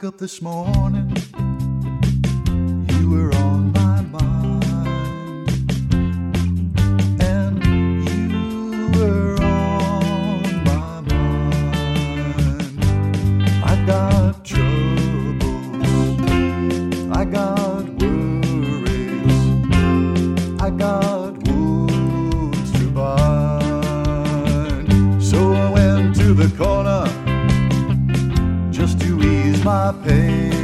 up this morning, you were on my mind, and you were on my mind. I got troubles, I got worries, I got wounds to bind. So I went to the corner just to ease my pain.